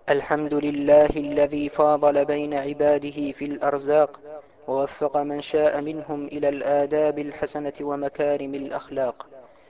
الحمد لله الذي فاضل بين عباده في الأرزاق، ووفق من شاء منهم إلى الآداب الحسنة ومكارم الأخلاق.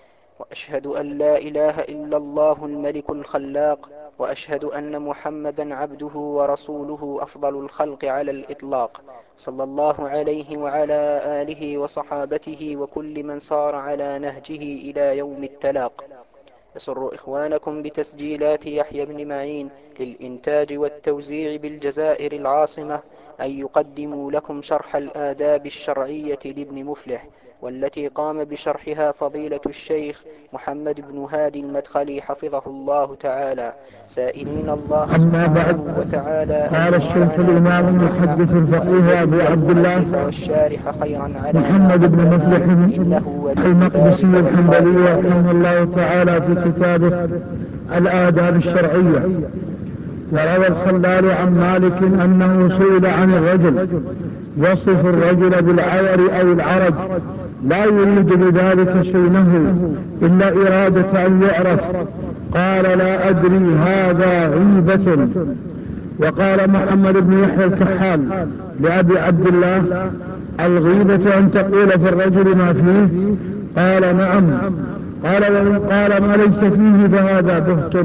وأشهد أن لا إله إلا الله الملك الخلاق، وأشهد أن محمدا عبده ورسوله أفضل الخلق على الإطلاق، صلى الله عليه وعلى آله وصحابته وكل من صار على نهجه إلى يوم التلاق. يسر إخوانكم بتسجيلات يحيى بن معين للإنتاج والتوزيع بالجزائر العاصمة أن يقدموا لكم شرح الآداب الشرعية لابن مفلح، والتي قام بشرحها فضيلة الشيخ محمد بن هادي المدخلي حفظه الله تعالى، سائلين الله أما بعد، سبحانه وتعالى أن قال الشيخ ينفعنا الإمام بما نسمع، المحدث وأن الفقيه أبو يجزي عبد المؤلف الله والشارح خيرا على ما محمد بن قدما، مفلح إنه ولي المقدسي ذلك الحنبلي والقادر عليه. رحمه الله تعالى في كتابه الآداب الشرعية. وروى الخلال عن مالك أنه سئل عن الرجل يصف الرجل بالعور أو العرج لا يريد بذلك شينه إلا إرادة أن يعرف، قال لا أدري هذا غيبة. وقال محمد بن يحيى الكحال لأبي عبد الله الغيبة أن تقول في الرجل ما فيه، قال نعم، قال وإن قال ما ليس فيه فهذا بهت.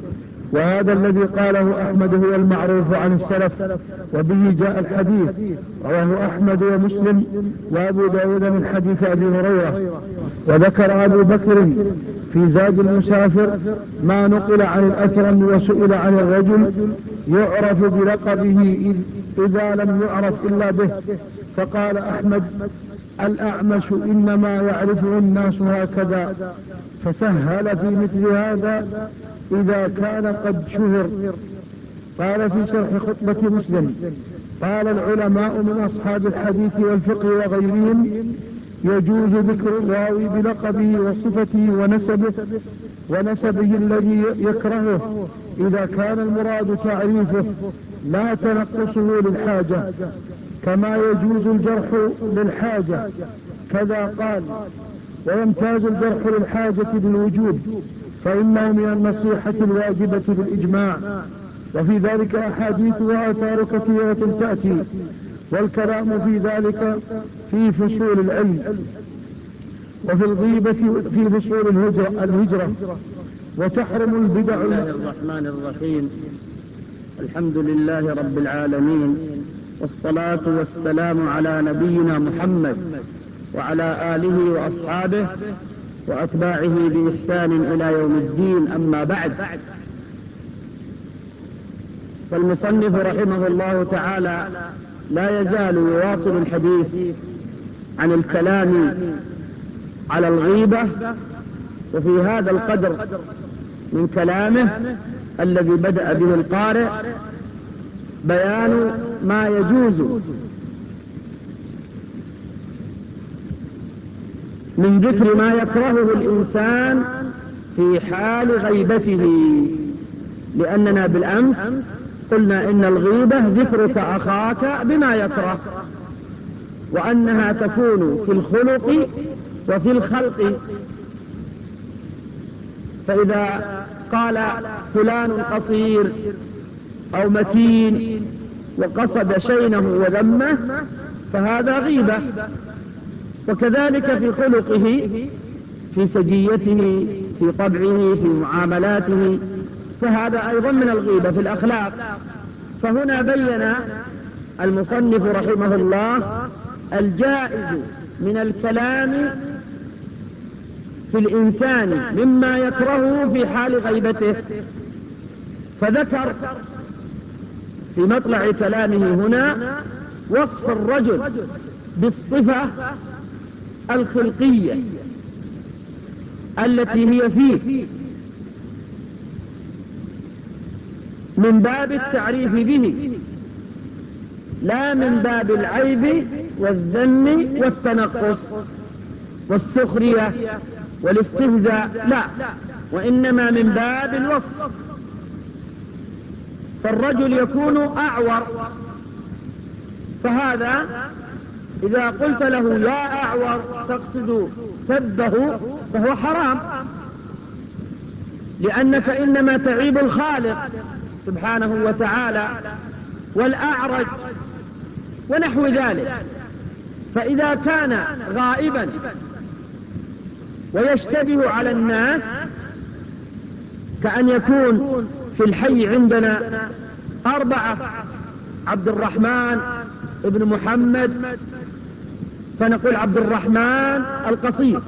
وهذا الذي قاله أحمد هو المعروف عن السلف، وبه جاء الحديث، رواه أحمد ومسلم وأبو داود من حديث أبي هريرة. وذكر أبو بكر في زاد المسافر ما نقل عن الأكرم وسئل عن الرجل يعرف بلقبه إذا لم يعرف إلا به، فقال أحمد الأعمش إنما يعرفه الناس هكذا، فسهل في مثل هذا إذا كان قد شهر. قال في شرح خطبة مسلم قال العلماء من أصحاب الحديث والفقه وغيرهم يجوز ذكر الراوي بلقبه وصفته ونسبه الذي يكرهه إذا كان المراد تعريفه لا تنقصه للحاجة، كما يجوز الجرح للحاجة. كذا قال ويمتاز الجرح للحاجة بالوجوب، فإنه من النصيحة الواجبة بالإجماع، وفي ذلك أحاديث وآثار كثيرة تأتي، والكلام في ذلك في فصول العلم، وفي الغيبة في فصول الهجرة. وتحرم البدع. بسم الله الرحمن الرحيم. الحمد لله رب العالمين، والصلاة والسلام على نبينا محمد وعلى آله وأصحابه وأتباعه بإحسان إلى يوم الدين. أما بعد، فالمصنف رحمه الله تعالى لا يزال يواصل الحديث عن الكلام على الغيبة، وفي هذا القدر من كلامه الذي بدأ به القارئ بيان ما يجوز من ذكر ما يكرهه الإنسان في حال غيبته، لأننا بالأمس قلنا إن الغيبة ذكرك أخاك بما يكره، وأنها تكون في الخلق وفي الخلق. فإذا قال فلان قصير أو متين وقصد شينه وذمه فهذا غيبة، وكذلك في خلقه، في سجيته، في طبعه، في معاملاته، فهذا أيضا من الغيبة في الأخلاق. فهنا بين المصنف رحمه الله الجائز من الكلام في الإنسان مما يكرهه في حال غيبته، فذكر في مطلع كلامه هنا وصف الرجل بالصفة الخلقية التي هي فيه من باب التعريف به، لا من باب العيب والذم والتنقص والسخرية والاستهزاء، لا، وإنما من باب الوصف. فالرجل يكون أعور، فهذا إذا قلت له يا أعور تقصد سبه فهو حرام، لأنك إنما تعيب الخالق سبحانه وتعالى والأعرج ونحو ذلك. فإذا كان غائبا ويشتبه على الناس، كأن يكون في الحي عندنا 4 عبد الرحمن ابن محمد، فنقول عبد الرحمن القصير،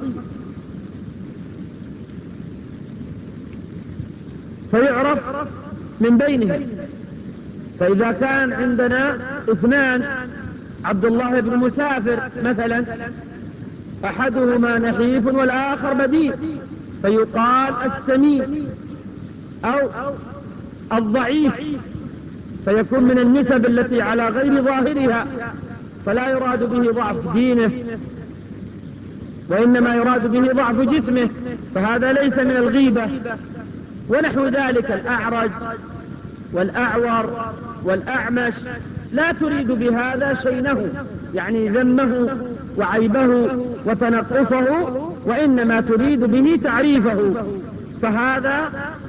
فيعرف من بينهم. فإذا كان عندنا 2 عبد الله بن مسافر مثلا، أحدهما نحيف والآخر بديء، فيقال السمين أو الضعيف، فيكون من النسب التي على غير ظاهرها، فلا يراد به ضعف دينه وإنما يراد به ضعف جسمه، فهذا ليس من الغيبة. ونحو ذلك الأعرج والأعور والأعمش لا تريد بهذا شينه، يعني ذمه وعيبه وتنقصه، وإنما تريد به تعريفه. فهذا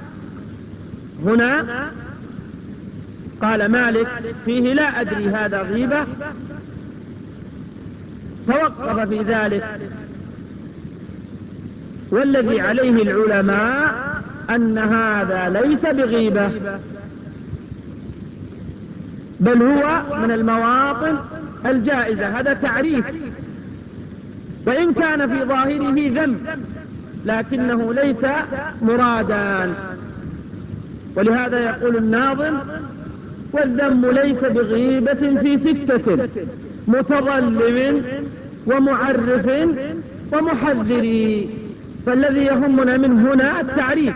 هنا قال مالك فيه لا أدري هذا غيبة، توقف في ذلك. والذي عليه العلماء أن هذا ليس بغيبة، بل هو من المواطن الجائزة، هذا تعريف، وإن كان في ظاهره ذم لكنه ليس مرادا. ولهذا يقول الناظم: والذم ليس بغيبة في 6: متظلم ومعرف ومحذر. فالذي يهمنا من هنا التعريف.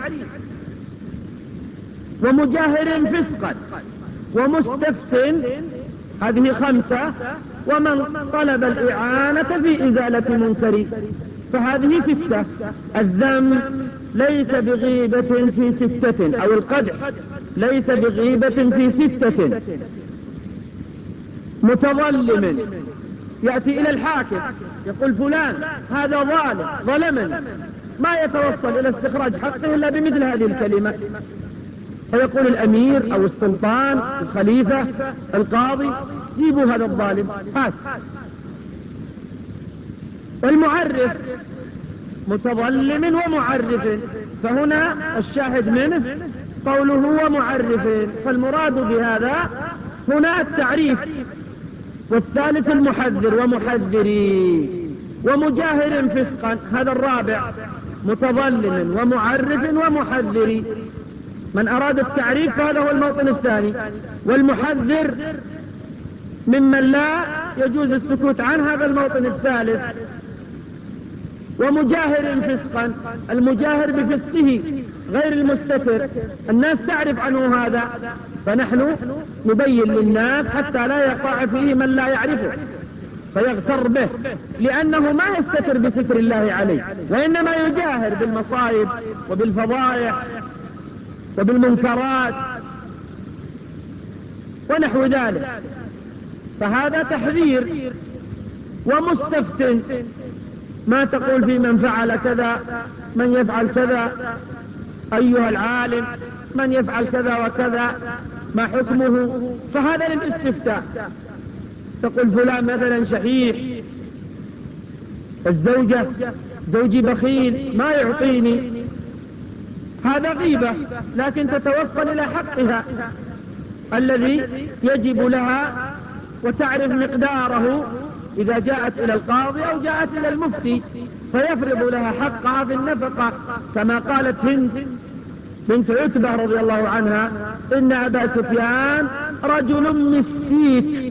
ومجاهر فسقا ومستفت، هذه 5. ومن طلب الإعانة في إزالة منكر، فهذه 6. الذم ليس بغيبة في 6، أو القدح ليس بغيبة في 6. متظلم، يأتي إلى الحاكم يقول فلان هذا ظالم ظلمني، ما يتوصل إلى استخراج حقه إلا بمثل هذه الكلمة، فيقول الأمير أو السلطان الخليفة القاضي: جيبوا هذا الظالم هات. والمعرف متظلم ومعرف، فهنا الشاهد منه قوله ومعرف، فالمراد بهذا هنا التعريف. والثالث المحذر ومحذري. ومجاهر فسقا، هذا الرابع، متظلم ومعرف ومحذري. من أراد التعريف فهذا هو الموطن الثاني. والمحذر ممن لا يجوز السكوت عنه، هذا الموطن الثالث. ومجاهر فسقا، المجاهر بفسقه غير المستتر، الناس تعرف عنه هذا، فنحن نبين للناس حتى لا يقع فيه من لا يعرفه فيغتر به، لأنه ما يستتر بستر الله عليه، وإنما يجاهر بالمصائب وبالفضائح وبالمنكرات ونحو ذلك، فهذا تحذير. ومستفتن، ما تقول في من فعل كذا، من يفعل كذا، أيها العالم من يفعل كذا وكذا ما حكمه، فهذا للاستفتاء. تقول فلان مثلا شحيح، الزوجة زوجي بخيل ما يعطيني، هذا غيبة، لكن تتوصل إلى حقها الذي يجب لها وتعرف مقداره إذا جاءت إلى القاضي أو جاءت إلى المفتي، فيفرض لها حقها في النفقة، كما قالت هند بنت عتبة رضي الله عنها: إن أبا سفيان رجل مسيك،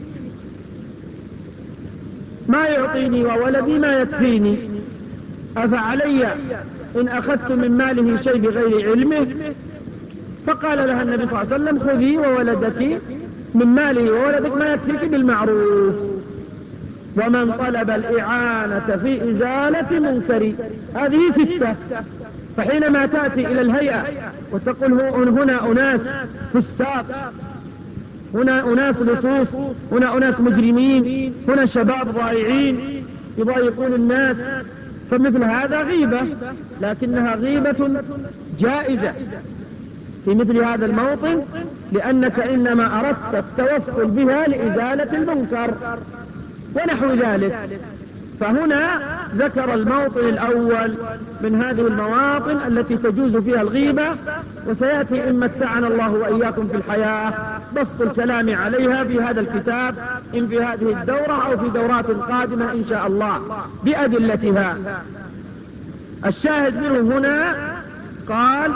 ما يعطيني وولدي ما يكفيني، أفعلي إن أخذت من ماله شيء بغير علمه؟ فقال لها النبي صلى الله عليه وسلم: خذي وولدك من ماله وولدك ما يكفيك بالمعروف. ومن طلب الإعانة في إزالة منكر، هذه 6. فحينما تأتي إلى الهيئة وتقول هنا أناس فساق، هنا أناس لصوص، هنا أناس مجرمين، هنا شباب ضائعين يضايقون الناس، فمثل هذا غيبة، لكنها غيبة جائزة، في مثل هذا الموطن، لأنك إنما أردت التوصل بها لإزالة المنكر ونحو ذلك. فهنا ذكر الموطن الأول من هذه المواطن التي تجوز فيها الغيبة، وسيأتي إن متعنا الله وإياكم في الحياة بسط الكلام عليها في هذا الكتاب، إن في هذه الدورة أو في دورات قادمة إن شاء الله بأدلتها. الشاهد منه هنا قال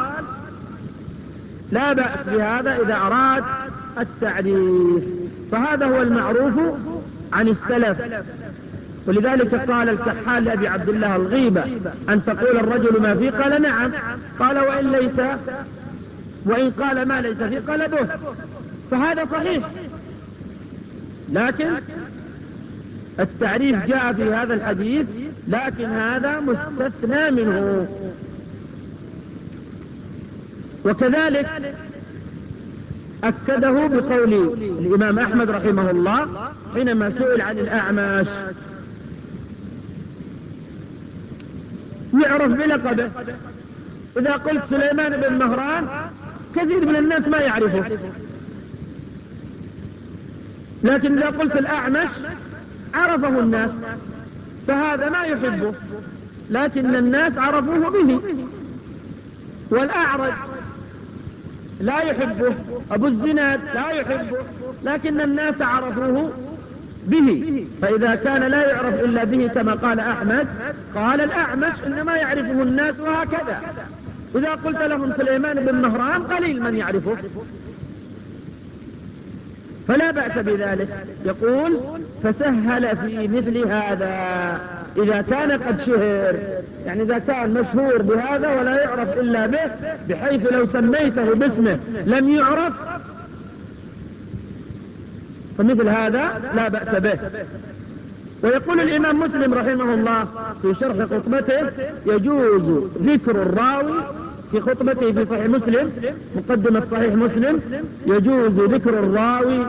لا بأس بهذا إذا أراد التعريف، فهذا هو المعروف عن السلف. ولذلك قال الكحال لأبي عبد الله الغيبة أن تقول الرجل ما فيه، قال نعم، قال وإن قال ما ليس فيه قال به، فهذا صحيح. لكن التعريف جاء في هذا الحديث، لكن هذا مستثنى منه. وكذلك أكده بقول الإمام أحمد رحمه الله حينما سئل عن الأعمش يعرف بلقبه. إذا قلت سليمان بن مهران كثير من الناس ما يعرفه، لكن إذا قلت الأعمش عرفه الناس، فهذا ما يحبه، لكن الناس عرفوه به. والأعرج لا يحبه، أبو الزناد لا يحبه، لكن الناس عرفوه به. فإذا كان لا يعرف إلا به كما قال أحمد، قال الأعمش إنما يعرفه الناس، وهكذا. إذا قلت لهم سليمان بن مهران قليل من يعرفه، فلا بأس بذلك. يقول فسهل في مثل هذا إذا كان قد شهر، يعني إذا كان مشهور بهذا ولا يعرف إلا به، بحيث لو سميته باسمه لم يعرف، فمثل هذا لا بأس به. ويقول الإمام مسلم رحمه الله في شرح خطبته يجوز ذكر الراوي في خطبته في صحيح مسلم، مقدمة صحيح مسلم، يجوز ذكر الراوي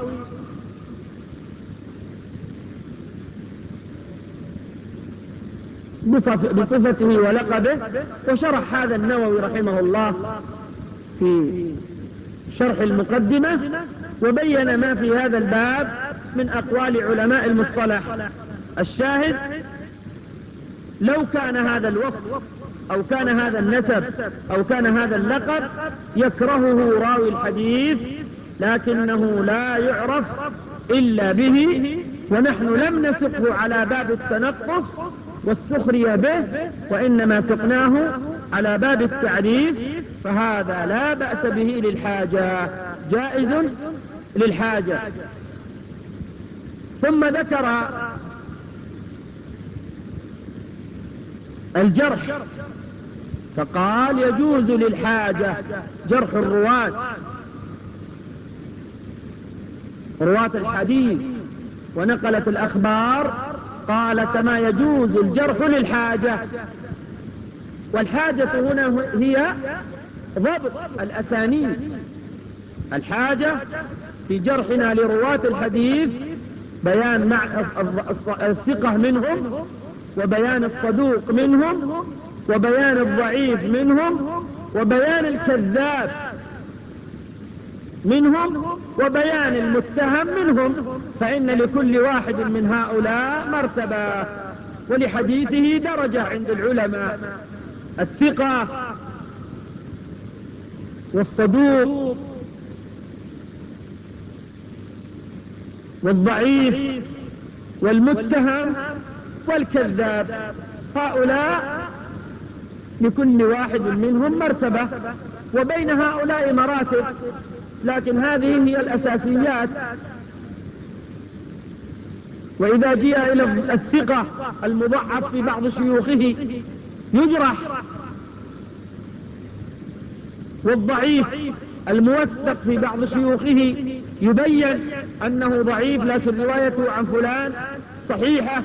بصفته ولقبه. وشرح هذا النووي رحمه الله في شرح المقدمة، وبين ما في هذا الباب من أقوال علماء المصطلح. الشاهد لو كان هذا الوصف أو كان هذا النسب أو كان هذا اللقب يكرهه راوي الحديث، لكنه لا يعرف إلا به، ونحن لم نسقه على باب التنقص والسخرية به، وإنما سقناه على باب التعريف، فهذا لا بأس به للحاجة، جائز للحاجة. ثم ذكر الجرح فقال يجوز للحاجة جرح رواة الحديث ونقلة الأخبار، قال كما يجوز الجرح للحاجة. والحاجة هنا هي ضبط الأسانيد. الحاجة في جرحنا لرواة الحديث بيان مع الثقة منهم، وبيان الصدوق منهم، وبيان الضعيف منهم، وبيان الكذاب منهم، وبيان المتهم منهم. فإن لكل واحد من هؤلاء مرتبة، ولحديثه درجة عند العلماء: الثقة والصدوق والضعيف والمتهم والكذاب، هؤلاء لكل واحد منهم مرتبة، وبين هؤلاء مراتب، لكن هذه هي الأساسيات. وإذا جاء إلى الثقة المضعف في بعض شيوخه يجرح، والضعيف الموثق في بعض شيوخه يبين أنه ضعيف لكن روايته عن فلان صحيحة.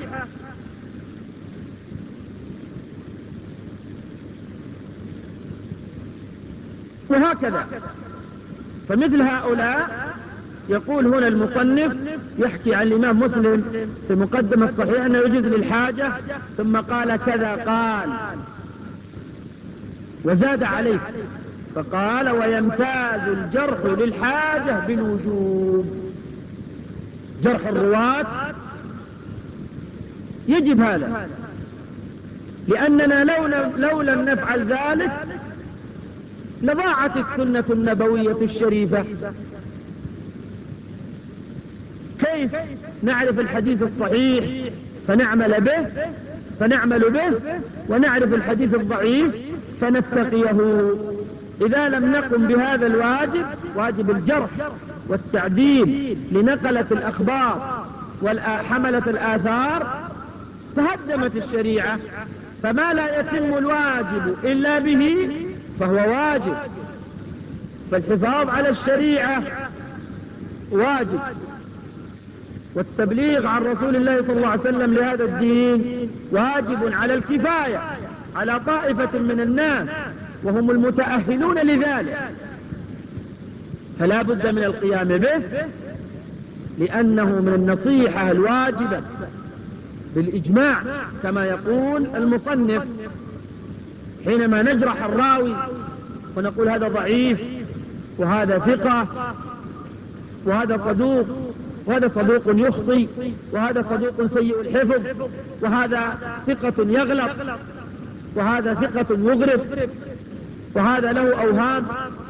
وهكذا. فمثل هؤلاء يقول هنا المصنف يحكي عن الإمام مسلم في مقدمة الصحيح أنه يجوز للحاجة، ثم قال كذا قال، وزاد عليه فقال ويمتاز الجرح للحاجة بالوجوب. جرح الرواة يجب هذا، لأننا لو لم نفعل ذلك لضاعت السنة النبوية الشريفة. كيف نعرف الحديث الصحيح فنعمل به ونعرف الحديث الضعيف فنتقيه إذا لم نقم بهذا الواجب، واجب الجرح والتعديل لنقلة الأخبار وحملة الآثار، تهدمت الشريعة. فما لا يتم الواجب إلا به فهو واجب، فالحفاظ على الشريعة واجب، والتبليغ عن رسول الله صلى الله عليه وسلم لهذا الدين واجب على الكفاية، على طائفة من الناس وهم المتأهلون لذلك، فلا بد من القيام به، لأنه من النصيحة الواجبة بالإجماع كما يقول المصنف. حينما نجرح الراوي ونقول هذا ضعيف وهذا ثقة وهذا صدوق وهذا صدوق يخطي وهذا صدوق سيء الحفظ وهذا ثقة يغلط وهذا ثقة يغرب وهذا له أوهام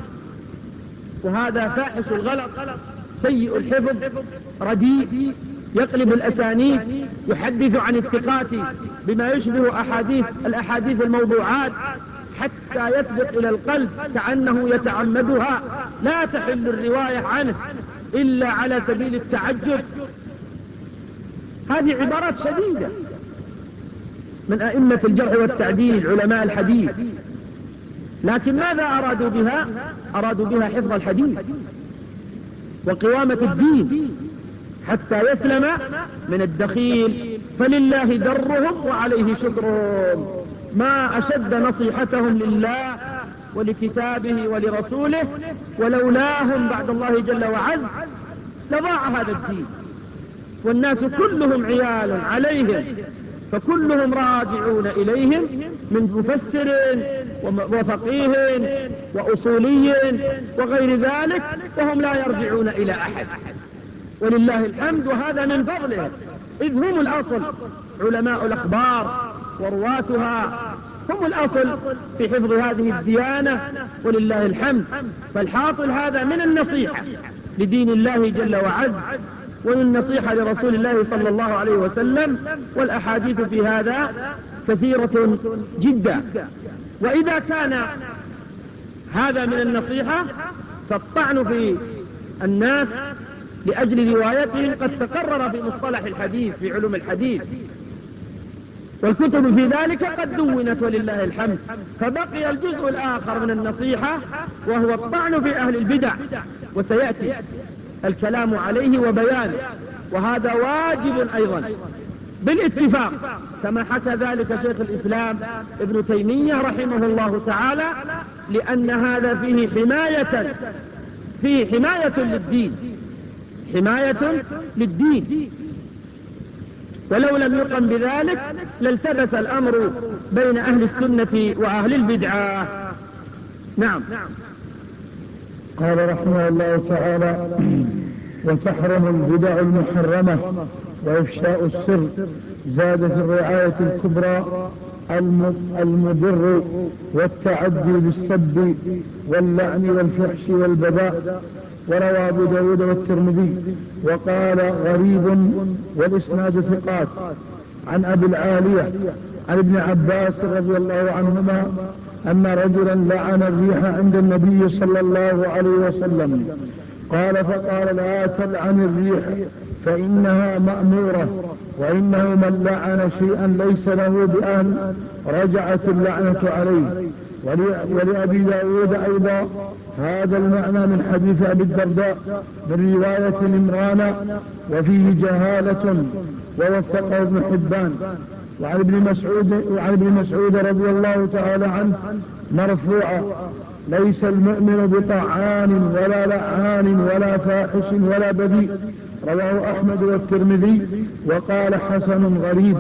وهذا فاحش الغلط سيء الحفظ رديء يقلب الأسانيد يحدث عن الثقات بما يشبه الأحاديث الموضوعات حتى يسبق إلى القلب كأنه يتعمدها، لا تحل الرواية عنه إلا على سبيل التعجب. هذه عبارات شديدة من أئمة الجرح والتعديل علماء الحديث، لكن ماذا أرادوا بها؟ أرادوا بها حفظ الحديث وقوامة الدين حتى يسلم من الدخيل، فلله درهم وعليه شكرهم. ما أشد نصيحتهم لله ولكتابه ولرسوله، ولولاهم بعد الله جل وعز لضاع هذا الدين، والناس كلهم عيال عليهم، فكلهم راجعون إليهم من مفسر وفقيه وأصولي وغير ذلك، وهم لا يرجعون إلى أحد، ولله الحمد، وهذا من فضله، إذ هم الأصل. علماء الأخبار ورواتها هم الأصل في حفظ هذه الديانة، ولله الحمد. فالحاصل هذا من النصيحة لدين الله جل وعز، ومن النصيحة لرسول الله صلى الله عليه وسلم، والأحاديث في هذا كثيرة جدا. وإذا كان هذا من النصيحة، فالطعن في الناس لأجل روايتهم قد تقرر في مصطلح الحديث في علوم الحديث، والكتب في ذلك قد دونت ولله الحمد. فبقي الجزء الآخر من النصيحة وهو الطعن في أهل البدع، وسيأتي الكلام عليه وبيانه، وهذا واجب أيضا بالاتفاق، كما حكى ذلك شيخ الإسلام ابن تيمية رحمه الله تعالى، لأن هذا فيه حماية للدين، ولو لم يقم بذلك لالتبس الأمر بين أهل السنة وأهل البدعة. نعم. قال رحمه الله تعالى: وتحرم البدع المحرمة وإفشاء السر. زاد في الرعاية الكبرى المضر والتعدي بالسب واللعن والفحش والبذاء. وروى أبو داود والترمذي وقال غريب والإسناد ثقات عن أبي العالية عن ابن عباس رضي الله عنهما أن رجلا لعن الريح عند النبي صلى الله عليه وسلم، قال فقال: لا تلعن الريح فإنها مأمورة، وإنه من لعن شيئا ليس له بأهل رجعت اللعنة عليه. ولأبي داود أيضا هذا المعنى من حديث أبي الدرداء من رواية عمران وفيه جهالة ووثقه ابن حبان. وعن ابن مسعود رضي الله تعالى عنه مرفوعا: ليس المؤمن بطعان ولا لعان ولا فاحش ولا بذيء. رواه أحمد والترمذي وقال حسن غريب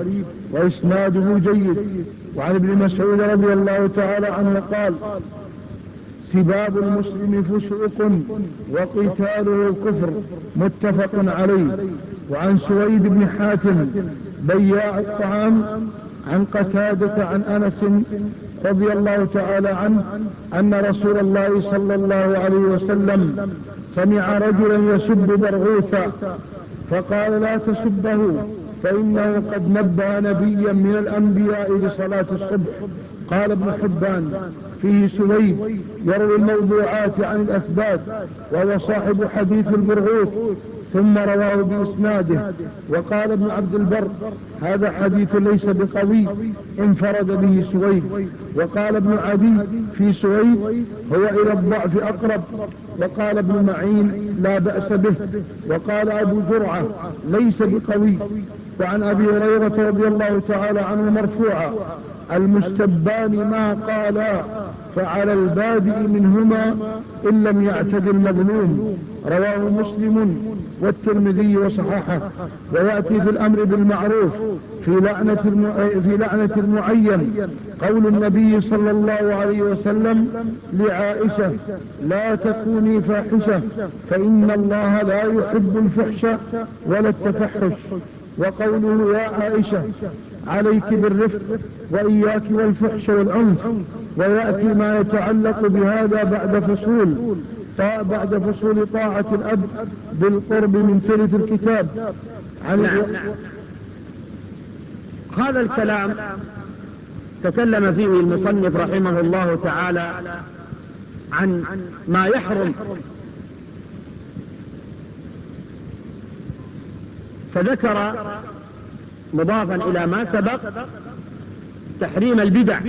وإسناده جيد. وعن ابن مسعود رضي الله تعالى عنه قال: سباب المسلم فسوق وقتاله كفر، متفق عليه. وعن سويد بن حاتم بياع الطعام عن قتادة عن أنس رضي الله تعالى عنه أن رسول الله صلى الله عليه وسلم سمع رجلا يسب برغوثا فقال: لا تسبه فإنه قد نبه نبيا من الأنبياء بصلاة الصبح. قال ابن حبان: فيه سويد يروي الموضوعات عن الأثبات وهو صاحب حديث البرغوث، ثم رواه بإسناده. وقال ابن عبد البر: هذا حديث ليس بقوي، انفرد به سويد. وقال ابن عدي في سويد: هو إلى الضعف أقرب. وقال ابن معين: لا بأس به. وقال أبو زرعة: ليس بقوي. وعن أبي هريرة رضي الله تعالى عنه مرفوعا: المستبان ما قالا فعلى البادئ منهما إن لم يعتد المظلوم. رواه مسلم والترمذي وصححه. ويأتي في الأمر بالمعروف في لعنة المعين قول النبي صلى الله عليه وسلم لعائشة: لا تكوني فاحشة فإن الله لا يحب الفحش ولا التفحش. وقوله: يا عائشة عليك بالرفق وإياك والفحش والعنف. ويأتي ما يتعلق بهذا بعد فصول طاعة الأب بالقرب من ثلث الكتاب. هذا الكلام تكلم فيه المصنف رحمه الله تعالى عن ما يحرم، فذكر مضافا إلى ما سبق تحريم البدع.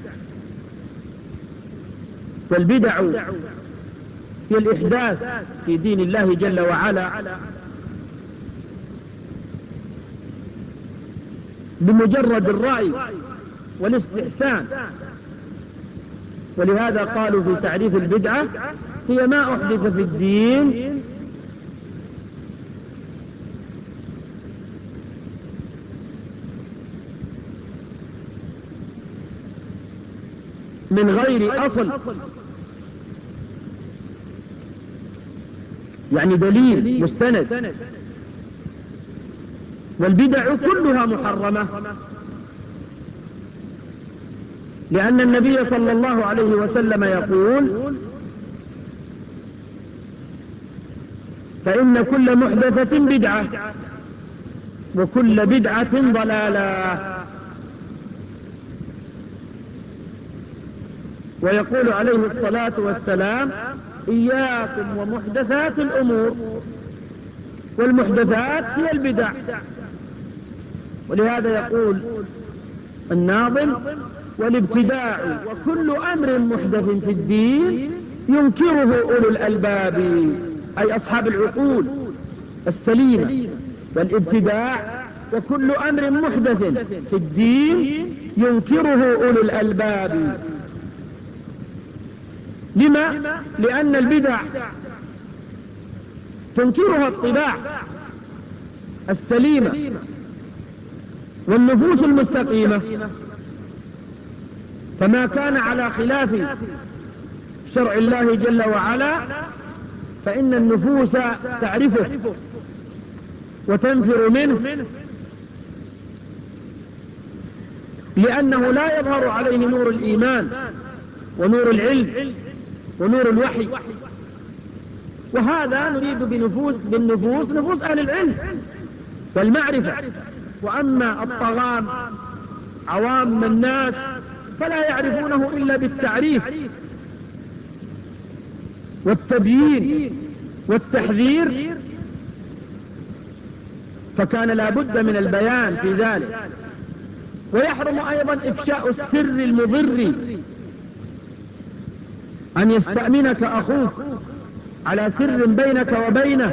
والبدع هي الإحداث في دين الله جل وعلا بمجرد الرأي والاستحسان. ولهذا قالوا في تعريف البدعة: هي ما أحدث في الدين من غير أصل، يعني دليل مستند. والبدع كلها محرمة، لأن النبي صلى الله عليه وسلم يقول: فإن كل محدثة بدعة وكل بدعة ضلالة. ويقول عليه الصلاة والسلام: إياكم ومحدثات الأمور، والمحدثات هي البدع. ولهذا يقول الناظم: والابتداع وكل أمر محدث في الدين ينكره أولو الألباب، أي أصحاب العقول السليمة. والابتداع وكل أمر محدث في الدين ينكره أولو الألباب. لما؟ لأن البدع تنكرها الطباع السليمة والنفوس المستقيمة، فما كان على خلاف شرع الله جل وعلا فإن النفوس تعرفه وتنفر منه، لأنه لا يظهر عليه نور الإيمان ونور العلم ونور الوحي. وهذا نريد بالنفوس نفوس أهل العلم والمعرفة. وأما الطغام عوام الناس فلا يعرفونه إلا بالتعريف والتبيين والتحذير، فكان لا بد من البيان في ذلك. ويحرم أيضا إفشاء السر المضر، أن يستأمنك أخوك على سر بينك وبينه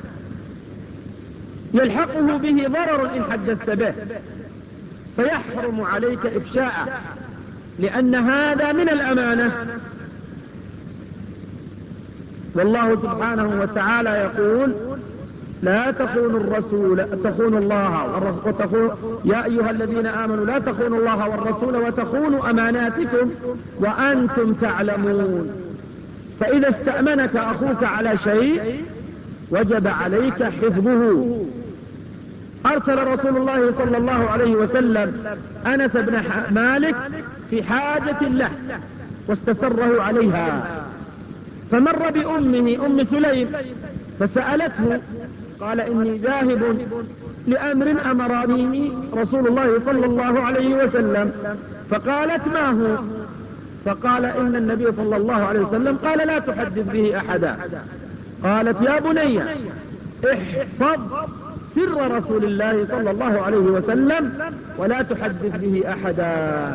يلحقه به ضرر إن حدثت به، فيحرم عليك إفشاءه، لأن هذا من الأمانة. والله سبحانه وتعالى يقول: لا تخونوا الرسول تخونوا الله يا أيها الذين آمنوا لا تخونوا الله والرسول وتخونوا أماناتكم وأنتم تعلمون. فإذا استأمنك أخوك على شيء وجب عليك حفظه. أرسل رسول الله صلى الله عليه وسلم أنس بن مالك في حاجة له واستسره عليها، فمر بأمه أم سليم فسألته، قال إني ذاهب لأمر أمرني رسول الله صلى الله عليه وسلم. فقالت ما هو؟ فقال إن النبي صلى الله عليه وسلم قال لا تحدث به أحدا. قالت يا بني احفظ سر رسول الله صلى الله عليه وسلم ولا تحدث به أحدا.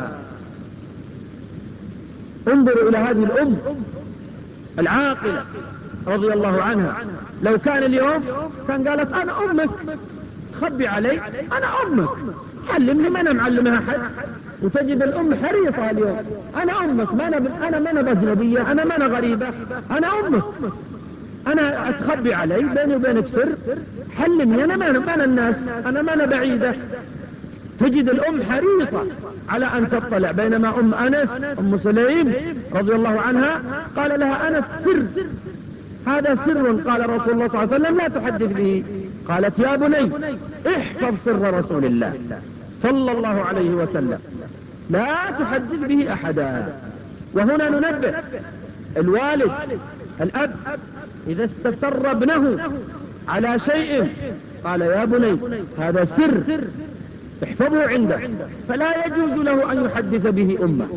انظروا إلى هذه الأم العاقلة رضي الله عنها، لو كان اليوم كان قالت أنا أمك، خبي علي، أنا أمك، علمني، ما أنا معلمها حد. وتجد الأم حريصة اليوم، أنا أمك، أنا ما أنا بأجنبية، أنا ما أنا غريبة، أنا أمك، أنا أتخبي علي، بيني وبينك سر، حلمني، أنا ما أنا الناس، أنا ما أنا بعيدة. تجد الأم حريصة على أن تطلع، بينما أم أنس أم سليم رضي الله عنها قال لها أنس سر، هذا سر قال رسول الله صلى الله عليه وسلم لا تحدث به. قالت يا بني احفظ سر رسول الله صلى الله عليه وسلم لا تحدث به أحدا. وهنا ننبه الوالد الأب إذا استسر ابنه على شيء قال يا بني هذا سر احفظه عنده، فلا يجوز له أن يحدث به أمه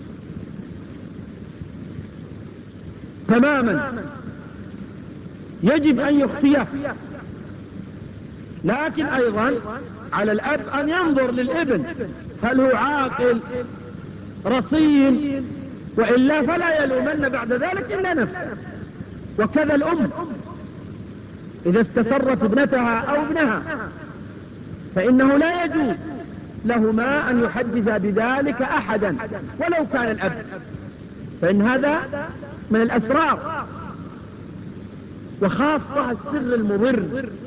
تماما، يجب أن يخفيه. لكن أيضا على الأب أن ينظر للابن هل هو عاقل رصين، وإلا فلا يلومن بعد ذلك إلا نفسه. وكذا الأم إذا استسرت ابنتها أو ابنها فإنه لا يجوز لهما أن يحدث بذلك أحدا ولو كان الأب، فإن هذا من الأسرار، وخاصة السر المضر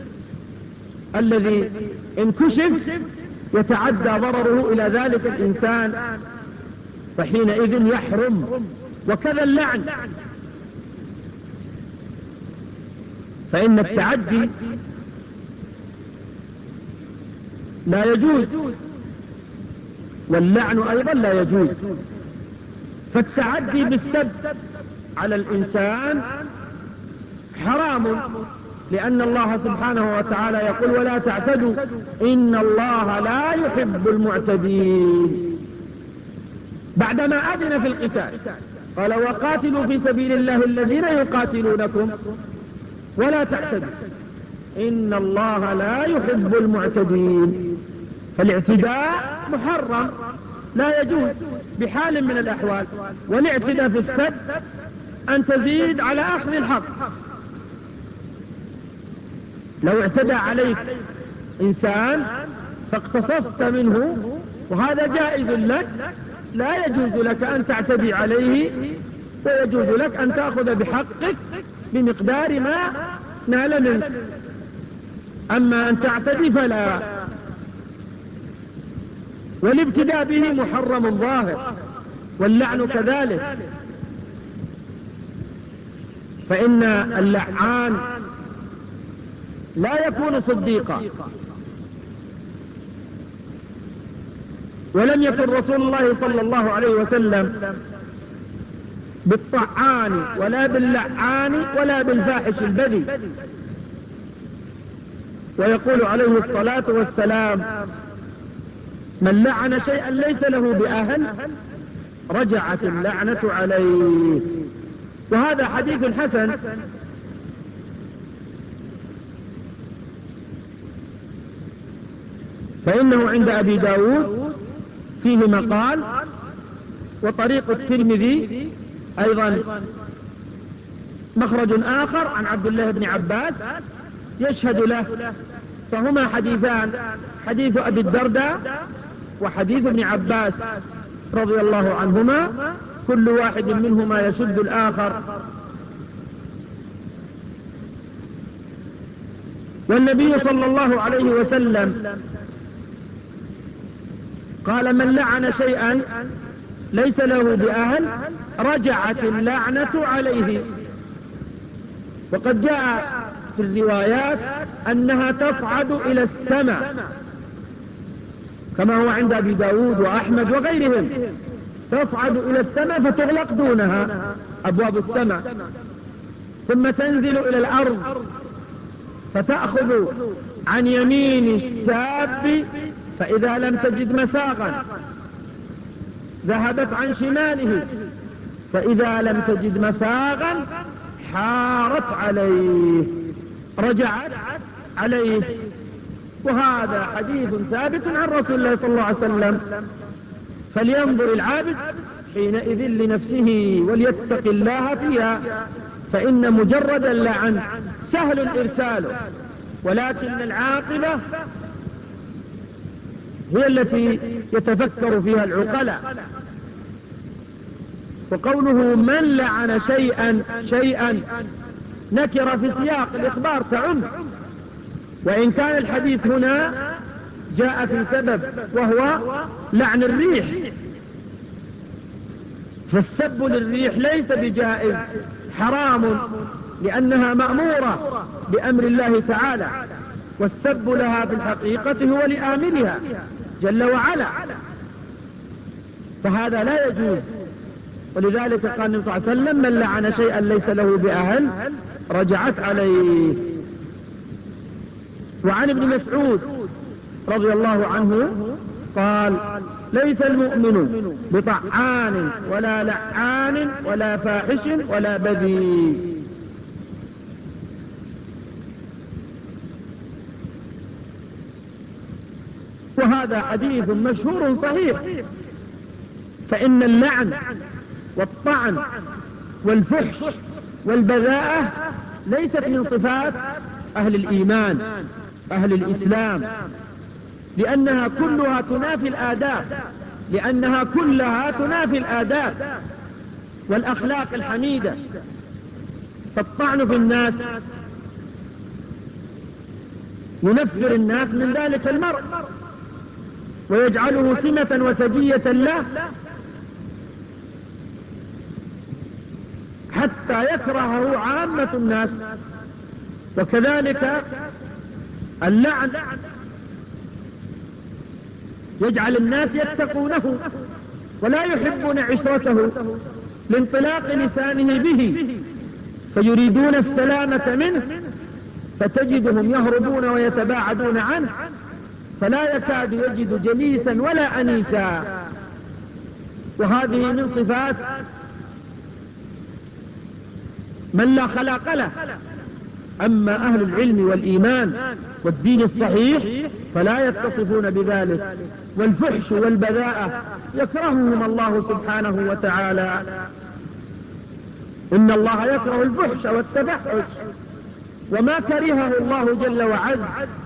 الذي إن كشف يتعدى ضرره إلى ذلك الإنسان، فحينئذ يحرم. وكذا اللعن، فإن التعدي لا يجوز، واللعن أيضا لا يجوز. فالتعدي بالسب على الإنسان حرام، لأن الله سبحانه وتعالى يقول ولا تعتدوا إن الله لا يحب المعتدين، بعدما أذن في القتال قال وقاتلوا في سبيل الله الذين يقاتلونكم ولا تعتدوا إن الله لا يحب المعتدين. فالاعتداء محرم لا يجوز بحال من الأحوال، والاعتداء في السب أن تزيد على أخذ الحق. لو اعتدى عليك إنسان فاقتصصت منه وهذا جائز لك، لا يجوز لك أن تعتدي عليه، ويجوز لك أن تأخذ بحقك بمقدار ما نال منك. أما أن تعتدي فلا. والابتداء به محرم ظاهر، واللعن كذلك، فإن اللعان لا يكون صديقا. ولم يكن رسول الله صلى الله عليه وسلم بالطعان ولا باللعان ولا بالفاحش البذي. ويقول عليه الصلاة والسلام من لعن شيئا ليس له بأهل رجعت اللعنة عليه. وهذا حديث حسن. فإنه عند أبي داود فيه مقال، وطريق الترمذي أيضا مخرج آخر عن عبد الله بن عباس يشهد له، فهما حديثان، حديث أبي الدرداء وحديث ابن عباس رضي الله عنهما، كل واحد منهما يشد الآخر. والنبي صلى الله عليه وسلم قال من لعن شيئا ليس له بأهل رجعت اللعنة عليه. وقد جاء في الروايات أنها تصعد إلى السماء كما هو عند أبي داود وأحمد وغيرهم، تصعد إلى السماء فتغلق دونها أبواب السماء، ثم تنزل إلى الأرض فتأخذ عن يمين الشاب، فإذا لم تجد مساغا ذهبت عن شماله، فإذا لم تجد مساغا حارت عليه رجعت عليه. وهذا حديث ثابت عن رسول الله صلى الله عليه وسلم. فلينظر العابد حينئذ لنفسه وليتق الله فيها، فإن مجرد اللعن سهل إرساله، ولكن العاقبة هي التي يتفكر فيها العقلاء. وقوله من لعن شيئا نكر في سياق الإخبار تعم، وإن كان الحديث هنا جاء في سبب وهو لعن الريح، فالسب للريح ليس بجائز، حرام، لأنها مأمورة بأمر الله تعالى، والسب لها في الحقيقة هو لآمرها جل وعلا، فهذا لا يجوز. ولذلك قال النبي صلى الله عليه وسلم من لعن شيئا ليس له بأهل رجعت عليه. وعن ابن مسعود رضي الله عنه قال ليس المؤمن بطعان ولا لعان ولا فاحش ولا بذيء. وهذا حديث مشهور صحيح، فإن اللعن والطعن والفحش والبذاءة ليست من صفات أهل الإيمان أهل الإسلام، لأنها كلها تنافي الآداب والأخلاق الحميدة. فالطعن في الناس ينفر الناس من ذلك المرء ويجعله سمة وسجية له حتى يكرهه عامة الناس. وكذلك اللعن يجعل الناس يتقونه ولا يحبون عشرته لانطلاق لسانه به، فيريدون السلامة منه، فتجدهم يهربون ويتباعدون عنه، فلا يكاد يجد جليسا ولا أنيسا. وهذه من صفات من لا خلاق له. أما أهل العلم والإيمان والدين الصحيح فلا يتصفون بذلك، والفحش والبذاءة يكرههم الله سبحانه وتعالى. إن الله يكره الفحش والتفحش، وما كرهه الله جل وعز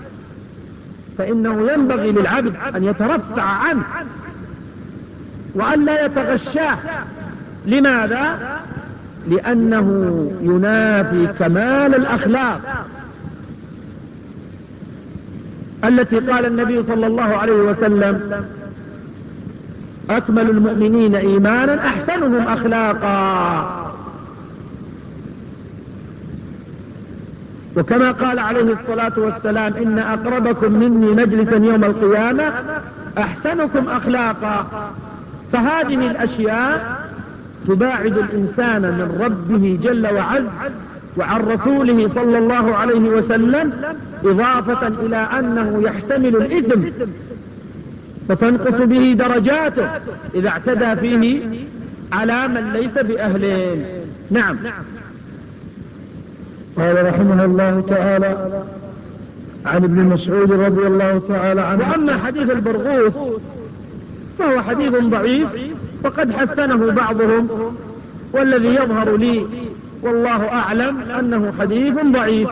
فإنه ينبغي للعبد أن يترفع عنه وأن لا يتغشاه. لماذا؟ لأنه ينافي كمال الأخلاق التي قال النبي صلى الله عليه وسلم أكمل المؤمنين إيمانا أحسنهم أخلاقا. وكما قال عليه الصلاة والسلام إن أقربكم مني مجلسا يوم القيامة أحسنكم أخلاقا. فهذه الأشياء تباعد الإنسان من ربه جل وعز وعن رسوله صلى الله عليه وسلم، إضافة إلى أنه يحتمل الإثم فتنقص به درجاته إذا اعتدى فيه على من ليس بأهله. نعم. قال رحمه الله تعالى عن ابن مسعود رضي الله تعالى عنه. وأما حديث البرغوث فهو حديث ضعيف وقد حسنه بعضهم، والذي يظهر لي والله أعلم أنه حديث ضعيف.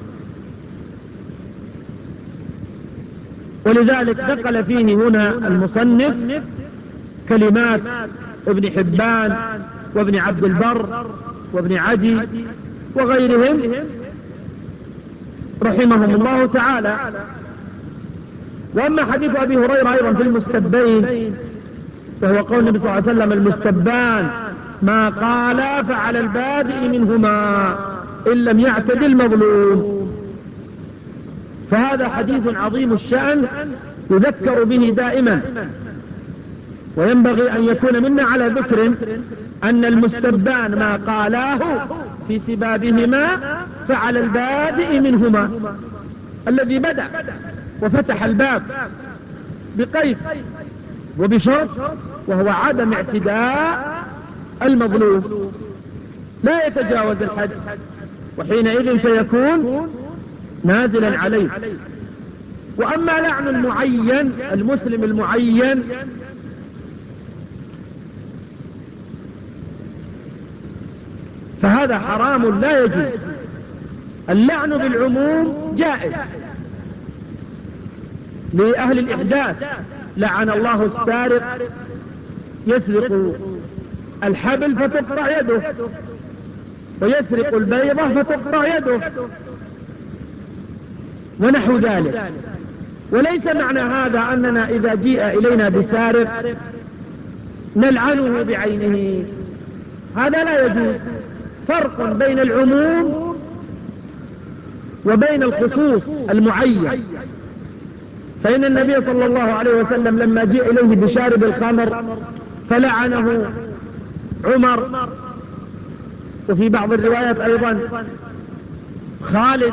ولذلك نقل فيه هنا المصنف كلمات ابن حبان وابن عبد البر وابن عدي وغيرهم رحمهم الله تعالى. وأما حديث أبي هريرة أيضا في المستبين فهو قول النبي صلى الله عليه وسلم المستبان ما قال فعلى البادئ منهما إن لم يعتد المظلوم. فهذا حديث عظيم الشأن يذكر به دائما، وينبغي أن يكون منا على ذكر أن المستبان ما قالاه في سبابهما فعلى البادئ منهما، الذي بدأ وفتح الباب بقيد وبشرط، وهو عدم اعتداء المظلوم، لا يتجاوز الحد، وحينئذ سيكون نازلا عليه. وأما لعن المعين، المسلم المعين، فهذا حرام لا يجوز. اللعن بالعموم جائز لأهل الإحداث، لعن الله السارق يسرق الحبل فتقطع يده، ويسرق البيضة فتقطع يده، ونحو ذلك. وليس معنى هذا أننا إذا جيء إلينا بسارق نلعنه بعينه، هذا لا يجوز. فرق بين العموم وبين الخصوص المعين. فإن النبي صلى الله عليه وسلم لما جاء إليه بشارب الخمر فلعنه عمر، وفي بعض الروايات أيضا خالد،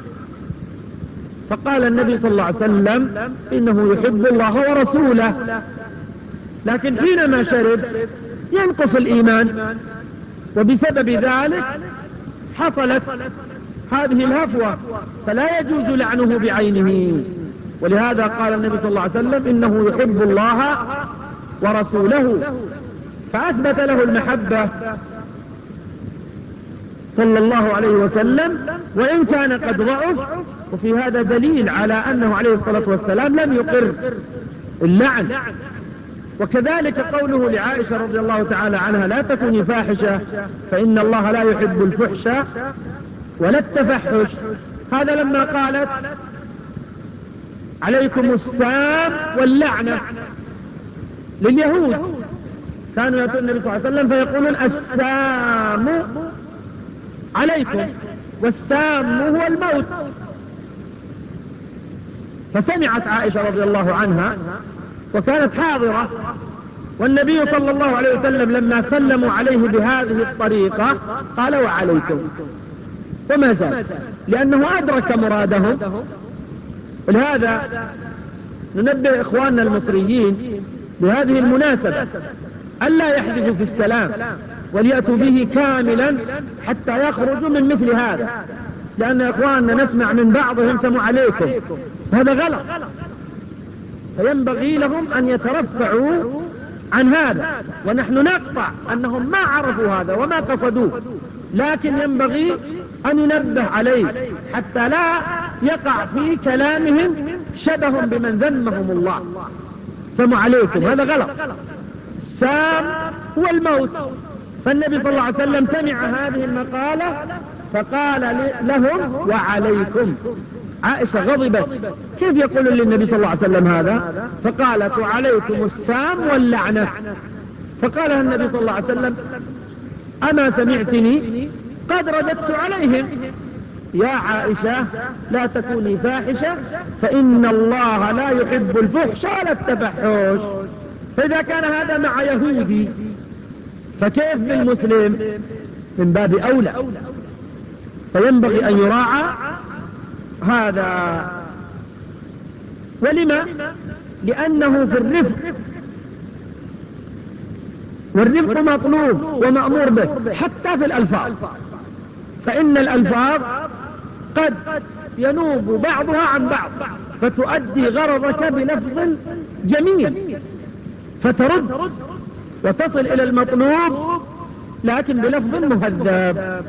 فقال النبي صلى الله عليه وسلم إنه يحب الله ورسوله، لكن حينما شرب ينقص الإيمان، وبسبب ذلك حصلت هذه الهفوة، فلا يجوز لعنه بعينه. ولهذا قال النبي صلى الله عليه وسلم إنه يحب الله ورسوله، فأثبت له المحبة صلى الله عليه وسلم، وإن كان قد ضعف. وفي هذا دليل على أنه عليه الصلاة والسلام لم يقر اللعن. وكذلك قوله لعائشة رضي الله تعالى عنها لا تكوني فاحشة فإن الله لا يحب الفحش ولا التفحش، هذا لما قالت عليكم السام واللعنة لليهود، كانوا يأتون النبي صلى الله عليه وسلم فيقولون السام عليكم، والسام هو الموت. فسمعت عائشة رضي الله عنها وكانت حاضرة، والنبي صلى الله عليه وسلم لما سلموا عليه بهذه الطريقة قال وعليكم، وما زال، لأنه أدرك مرادهم. ولهذا ننبه إخواننا المصريين بهذه المناسبة ألا يحدثوا في السلام، وليأتوا به كاملا حتى يخرجوا من مثل هذا، لأن إخواننا نسمع من بعضهم سموا عليكم، هذا غلط. فينبغي لهم أن يترفعوا عن هذا، ونحن نقطع أنهم ما عرفوا هذا وما قصدوه، لكن ينبغي أن ينبه عليه حتى لا يقع في كلامهم شبه بمن ذمهم الله. سموا عليكم، هذا غلط. السام هو الموت. فالنبي صلى الله عليه وسلم سمع هذه المقالة فقال لهم وعليكم. عائشة غضبت، كيف يقول للنبي صلى الله عليه وسلم هذا؟ فقالت وعليكم السام واللعنة. فقال النبي صلى الله عليه وسلم أما سمعتني قد رددت عليهم، يا عائشة لا تكوني فاحشة فإن الله لا يحب الفحش ولا التفحش. فإذا كان هذا مع يهودي فكيف بالمسلم؟ من باب أولى. فينبغي أن يراعى هذا. ولما؟ لأنه في الرفق، والرفق مطلوب ومأمور به حتى في الألفاظ، فإن الألفاظ قد ينوب بعضها عن بعض فتؤدي غرضك بلفظ جميل فترد وتصل إلى المطلوب لكن بلفظ مهذب.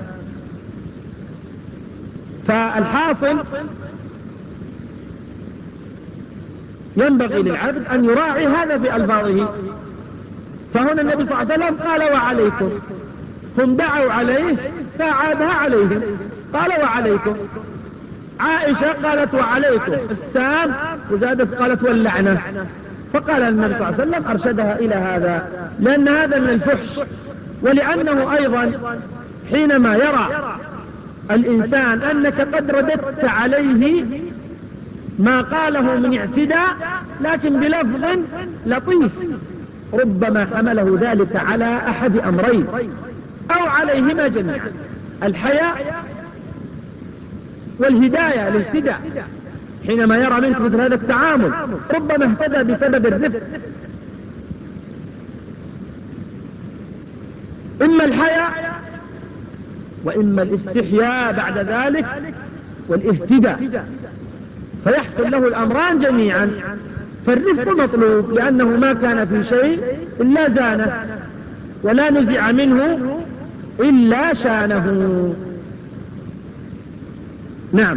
فالحاصل ينبغي للعبد أن يراعي هذا في ألفاظه. فهنا النبي صلى الله عليه وسلم قال وعليكم، هم دعوا عليه فأعادها عليهم، قال وعليكم. عائشة قالت وعليكم السام، وزادت قالت واللعنة. فقال النبي صلى الله عليه وسلم أرشدها إلى هذا، لأن هذا من الفحش، ولأنه أيضا حينما يرى الإنسان أنك قد رددت عليه ما قاله من اعتداء لكن بلفظ لطيف، ربما حمله ذلك على أحد أمرين أو عليهما جميعا، الحياء والهداية الاهتداء. حينما يرى منك مثل هذا التعامل ربما اهتدى بسبب الرفق، إما الحياء وإما الاستحياء بعد ذلك والاهتداء، فيحصل له الأمران جميعا. فالرفق مطلوب لأنه ما كان في شيء إلا زانه، ولا نزع منه إلا شانه. نعم.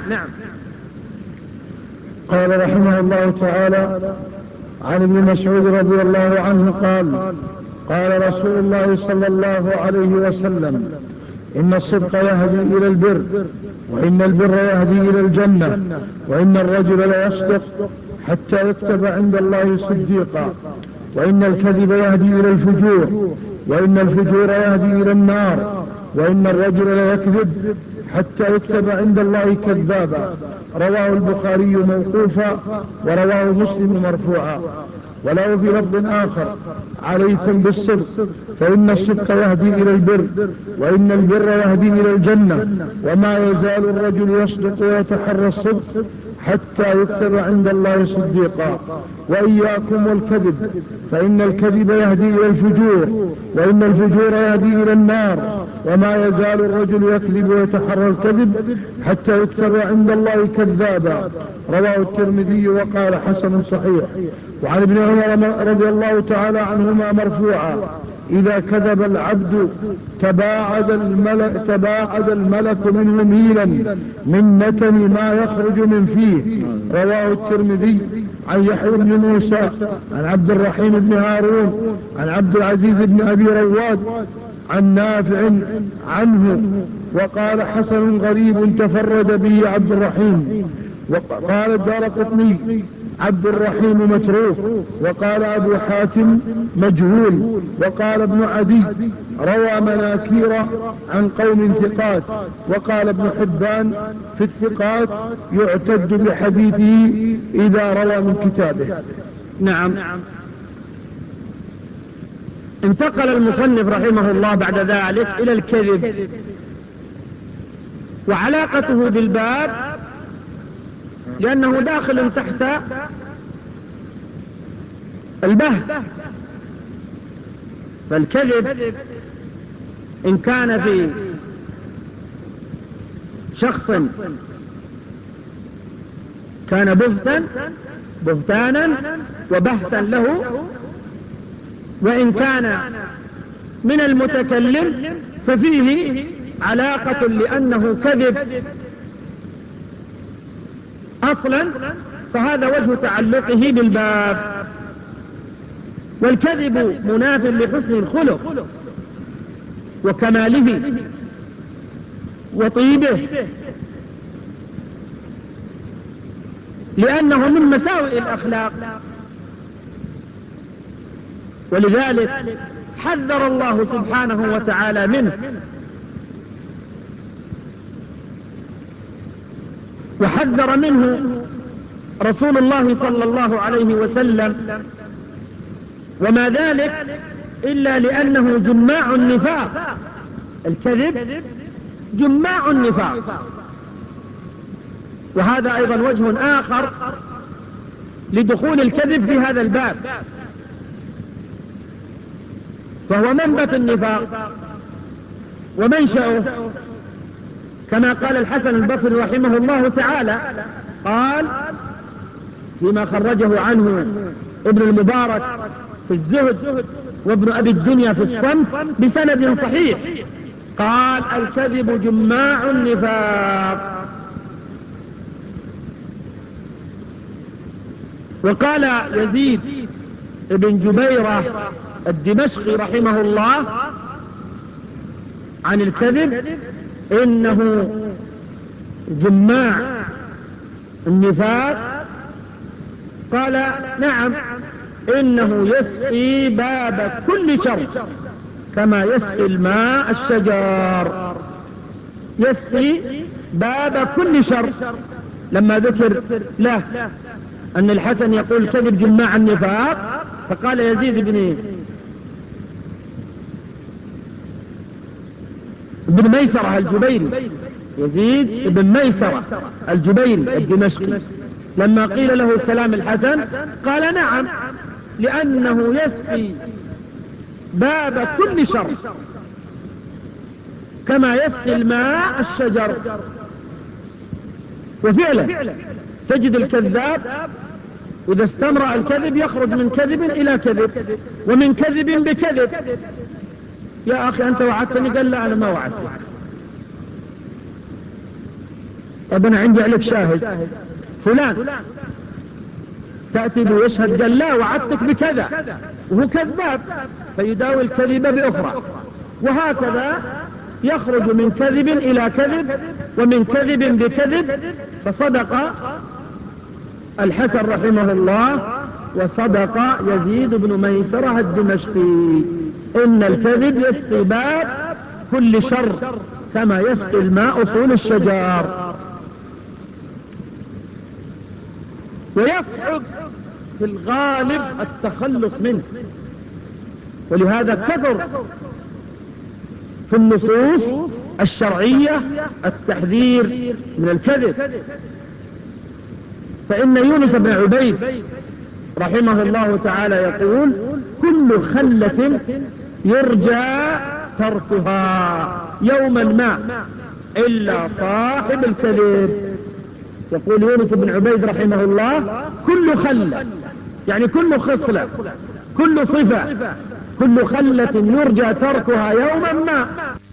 قال رحمه الله تعالى عن ابن مسعود رضي الله عنه قال قال رسول الله صلى الله عليه وسلم: إن الصدق يهدي إلى البر، وإن البر يهدي إلى الجنة، وإن الرجل ليصدق حتى يكتب عند الله صديقا، وإن الكذب يهدي إلى الفجور، وإن الفجور يهدي إلى النار، وإن الرجل ليكذب حتى يكتب عند الله كذابا. رواه البخاري موقوفا ورواه مسلم مرفوعا. وله في لفظ آخر: عليكم بالصدق فإن الصدق يهدي إلى البر، وإن البر يهدي إلى الجنة، وما يزال الرجل يصدق ويتحرى الصدق حتى يكتب عند الله صديقا. وإياكم والكذب فإن الكذب يهدي إلى الفجور، وإن الفجور يهدي إلى النار، وما يزال الرجل يكذب ويتحرى الكذب حتى يكتب عند الله كذابا. رواه الترمذي وقال حسن صحيح. وعن ابن عمر رضي الله تعالى عنهما مرفوعا: إذا كذب العبد تباعد الملك منه ميلا من نتن ما يخرج من فيه. رواه الترمذي. عن يحيى بن موسى عن عبد الرحيم بن هارون عن عبد العزيز بن أبي رواد عن نافع عنه وقال: حسن غريب تفرد به عبد الرحيم. وقال الدارقطني: عبد الرحيم متروك. وقال أبو حاتم: مجهول. وقال ابن عدي: روى مناكير عن قوم ثقات. وقال ابن حبان: في الثقات يعتد بحديثه إذا روى من كتابه. نعم. انتقل المصنف رحمه الله بعد ذلك إلى الكذب، وعلاقته بالباب لأنه داخل تحت البهت. فالكذب إن كان في شخص كان بهتانا وبهتا له، وإن كان من المتكلم ففيه علاقة لأنه كذب أصلا، فهذا وجه تعلقه بالباب. والكذب مناف لحسن الخلق وكماله وطيبه، لأنه من مساوئ الأخلاق. ولذلك حذر الله سبحانه وتعالى منه، وحذر منه رسول الله صلى الله عليه وسلم، وما ذلك إلا لأنه جماع النفاق. الكذب جماع النفاق، وهذا أيضا وجه آخر لدخول الكذب في هذا الباب، فهو منبت النفاق ومنشأه، كما قال الحسن البصري رحمه الله تعالى، قال فيما خرجه عنه ابن المبارك في الزهد وابن أبي الدنيا في الصمت بسند صحيح، قال: الكذب جماع النفاق. وقال يزيد ابن جبيرة الدمشقي رحمه الله عن الكذب: إنه جماع النفاق. قال: نعم، إنه يسقي باب كل شر كما يسقي الماء الشجار. يسقي باب كل شر. لما ذكر له أن الحسن يقول كذب جماع النفاق، فقال يزيد بن ميسرة الجبيري، يزيد بن ميسرة الجبيري الدمشقي، لما قيل له كلام الحسن قال نعم، لأنه يسقي باب كل شر كما يسقي الماء الشجر. وفعلا تجد الكذاب إذا استمرأ الكذب يخرج من كذب إلى كذب، ومن كذب بكذب. يا أخي أنت وعدتني، قال لا أنا ما وعدتك. طب أنا عندي عليك شاهد فلان، تأتي بيشهد قال لا وعدتك بكذا، وهو كذاب، فيداوي الكذب بأخرى، وهكذا يخرج من كذب إلى كذب، ومن كذب بكذب. فصدق الحسن رحمه الله وصدق يزيد بن ميسرة الدمشقي، إن الكذب يسقي باب كل شر كما يسقي الماء أصول الشجار. ويصعب في الغالب التخلص منه، ولهذا كثر في النصوص الشرعية التحذير من الكذب. فإن يونس بن عبيد رحمه الله تعالى يقول كل خلة يرجى تركها يوما ما إلا صاحب الكذب. يقول يونس بن عبيد رحمه الله كل خلة، يعني كل خصلة، كل صفة، كل خلة يرجى تركها يوما ما